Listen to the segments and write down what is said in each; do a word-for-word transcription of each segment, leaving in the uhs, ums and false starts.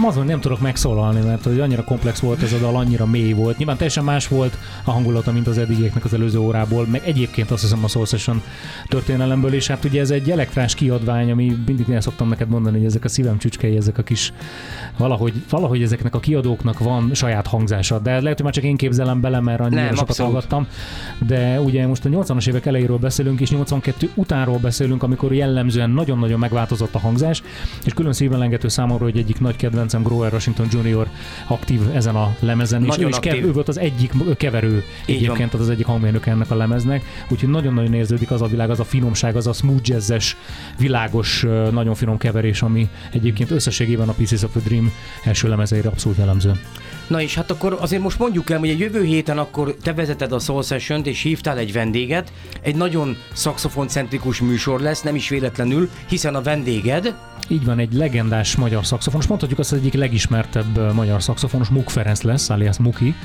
Nem azon nem tudok megszólalni, mert hogy annyira komplex volt ez a dal, annyira mély volt. Nyilván teljesen más volt a hangulata, mint az eddigieknek az előző órából, meg egyébként azt hiszem a Soul Session történelemből, és hát ugye ez egy elektrás kiadvány, ami mindig el szoktam neked mondani, hogy ezek a szívem csücskei, ezek a kis valahogy, valahogy ezeknek a kiadóknak van saját hangzása, de lehet, hogy már csak én képzelem bele, mert annyira sokat hallgattam. De ugye most a nyolcvanas évek elejéről beszélünk, és nyolcvankettő utánról beszélünk, amikor jellemzően nagyon-nagyon megváltozott a hangzás, és külön szíven lengető számomra, hogy egyik nagy kedvencem Grover Washington junior aktív ezen a lemezen, és ő, is kev- ő volt az egyik keverő, egyébként az egyik hangmérnök ennek a lemeznek, úgyhogy nagyon-nagyon érződik az a világ, az a finomság, az a smooth jazzes, világos, nagyon finom keverés, ami egyébként összességében a Pieces of the Dream első lemezeire abszolút jellemző. Na és hát akkor azért most mondjuk el, hogy a jövő héten akkor te vezeted a Soul Session-t, és hívtál egy vendéget, egy nagyon szaxofoncentrikus műsor lesz, nem is véletlenül, hiszen a vendéged... Így van, egy legendás magyar szaxofonos, mondhatjuk azt, az egyik legismertebb magyar szaxofonos, Muk Ferenc lesz, alias Muki,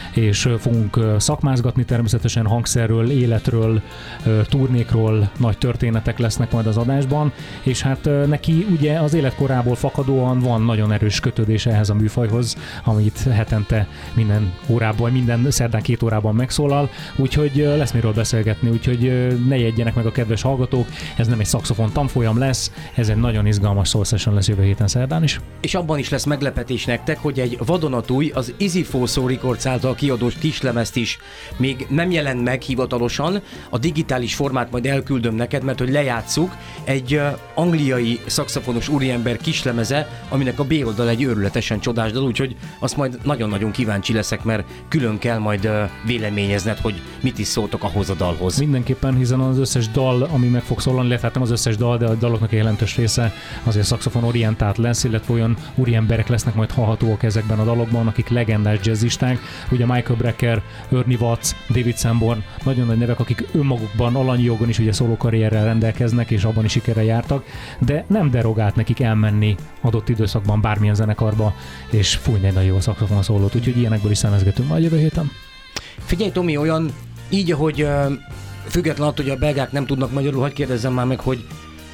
és fogunk szakmázgatni természetesen hangszerről, életről, turnékról, nagy történetek lesznek majd az adásban, és hát neki ugye az életkorából fakadóan van nagyon erős kötődése ehhez a műfajhoz, amit hetente minden órában, minden szerdán két órában megszólal, úgyhogy lesz miről beszélgetni, úgyhogy ne jegyenek meg a kedves hallgatók, ez nem egy szaxofon tanfolyam lesz, ez egy nagyon izgalmas Soul Session lesz jövő héten szerdán is. És abban is lesz meglepetés nektek, hogy egy vadonatúj, az Easy Four Records által kiadós kislemezt is még nem jelent meg hivatalosan, a digitális formát majd elküldöm neked, mert hogy lejátsszuk, egy uh, angliai szaxofonos úriember kislemeze, aminek a B oldal egy őrületesen csodás dal, úgyhogy azt majd nagyon-nagyon kíváncsi leszek, mert külön kell majd uh, véleményezned, hogy mit is szóltok ahhoz a dalhoz. Mindenképpen, hiszen az összes dal, ami meg fog szólalni, illetve nem az összes dal, de a daloknak a jelentős része azért szaxofon orientált lesz, illetve olyan úriemberek lesznek majd hallhatóak ezekben a dalokban, akik legendás jazzisták, ugye Michael Brecker, Ernie Watts, David Sanborn, nagyon nagy nevek, akik önmagukban alanyi jogon is ugye szólókarrierrel rendelkeznek, és abban is sikerrel jártak, de nem derogált nekik elmenni adott időszakban bármilyen zenekarba, és fújni egy nagyon jó szaxofon szólót, úgyhogy ilyenekből is szemezgetünk majd jövő héten. Figyelj Tomi, olyan így, ahogy uh, független attól, hogy a belgák nem tudnak magyarul, hadd kérdezzem már meg, hogy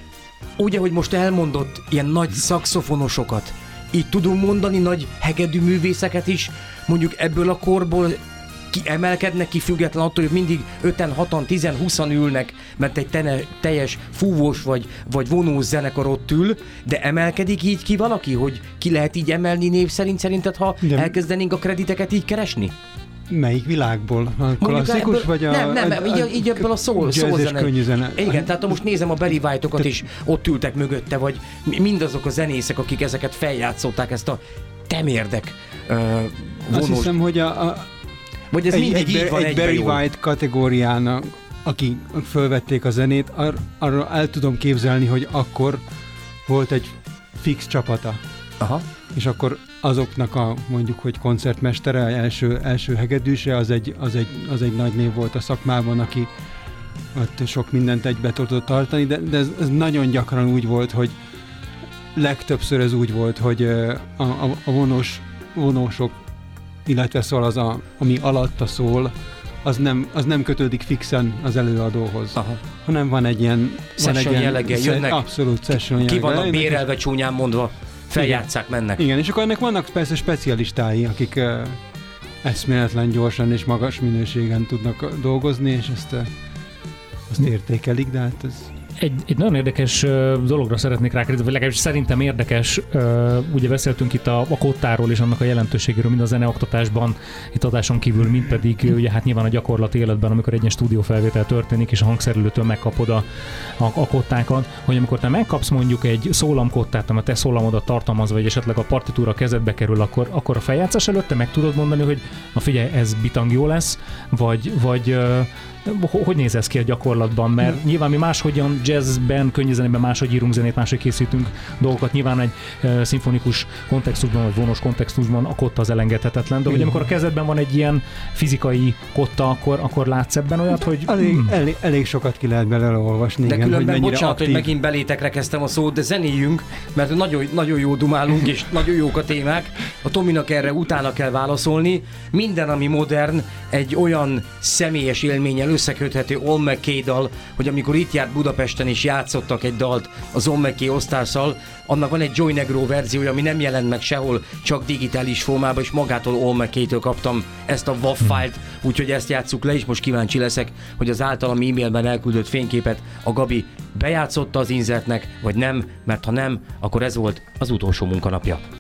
úgy, ahogy most elmondott ilyen nagy szaxofonosokat, így tudunk mondani nagy hegedű művészeket is, mondjuk ebből a korból ki emelkednek ki, független attól, hogy mindig öten, hatan, tizen, huszan ülnek, mert egy tene, teljes fúvós vagy, vagy vonós zenekar ott ül, de emelkedik így ki valaki, hogy ki lehet így emelni név szerint szerinted, ha de elkezdenénk a krediteket így keresni? Melyik világból? A klasszikus ebből, vagy a... Nem, nem, nem, így, így ebből a szól, jazzes könnyű zene. Igen, tehát most nézem a Barry White-okat Te... is, ott ültek mögötte, vagy mindazok a zenészek, akik ezeket feljátszották, ezt a temérdek uh, vonós... Azt hiszem, hogy a... a vagy ez egy, mindig egy, így van egy Barry White kategóriának, akik fölvették a zenét, ar, arra el tudom képzelni, hogy akkor volt egy fix csapata. Aha. És akkor azoknak a mondjuk, hogy koncertmestere, első, első hegedűse, az egy, az, egy, az egy nagy név volt a szakmában, aki ott sok mindent egybe tudott tartani, de, de ez, ez nagyon gyakran úgy volt, hogy legtöbbször ez úgy volt, hogy a, a, a vonós, vonósok, illetve szól az, a, ami alatta szól, az nem, az nem kötődik fixen az előadóhoz, aha, hanem van egy ilyen... Session jelleggel jönnek? Abszolút session jelleggel. Ki vannak bérelve, csúnyán mondva, feljátsszák, mennek. Igen, és akkor ennek vannak persze specialistái, akik uh, eszméletlen gyorsan és magas minőségen tudnak dolgozni, és ezt, uh, azt értékelik, de hát ez... Egy, egy nagyon érdekes uh, dologra szeretnék rákérdezni, vagy legalábbis szerintem érdekes. Uh, ugye beszéltünk itt a, a kottáról és annak a jelentőségéről, mind a zeneoktatásban, itt adáson kívül, mind pedig uh, ugye hát nyilván a gyakorlati életben, amikor egy ilyen stúdiófelvétel történik, és a hangszerelőtől megkapod a, a, a kottákat, hogy amikor te megkapsz mondjuk egy szólamkottát, amit te szólamodat tartalmaz, vagy esetleg a partitúra kezedbe kerül, akkor, akkor a feljátszás előtt te meg tudod mondani, hogy na figyelj, ez bitang jó lesz, vagy, vagy uh, hogy néz ez ki a gyakorlatban, mert hmm. nyilván mi máshogyan jazzben, könnyűzenében máshogy írunk zenét, máshogy készítünk dolgokat, nyilván egy uh, szimfonikus kontextusban, vagy vonós kontextusban a kotta az elengedhetetlen, de hogy amikor a kezedben van egy ilyen fizikai kotta, akkor, akkor látsz ebben olyat, hogy... Elég, hmm. elég, elég sokat ki lehet belőle olvasni. De igen, különben, hogy bocsánat, aktív. hogy megint belétekre kezdtem a szót, de zenéljünk, mert nagyon, nagyon jó dumálunk, és nagyon jók a témák. A Tominak erre utána kell válaszolni. Minden, ami modern, egy olyan személyes élménnyel összeköthető All McKay dal, hogy amikor itt járt Budapesten és játszottak egy dalt az All McKay All-Stars-szal, annak van egy Joy Negro verziója, ami nem jelent meg sehol, csak digitális formában, és magától All McKay-től kaptam ezt a W A V fájlt, úgyhogy ezt játsszuk le, és most kíváncsi leszek, hogy az általam e-mailben elküldött fényképet a Gabi bejátszotta az inzertnek, vagy nem, mert ha nem, akkor ez volt az utolsó munkanapja.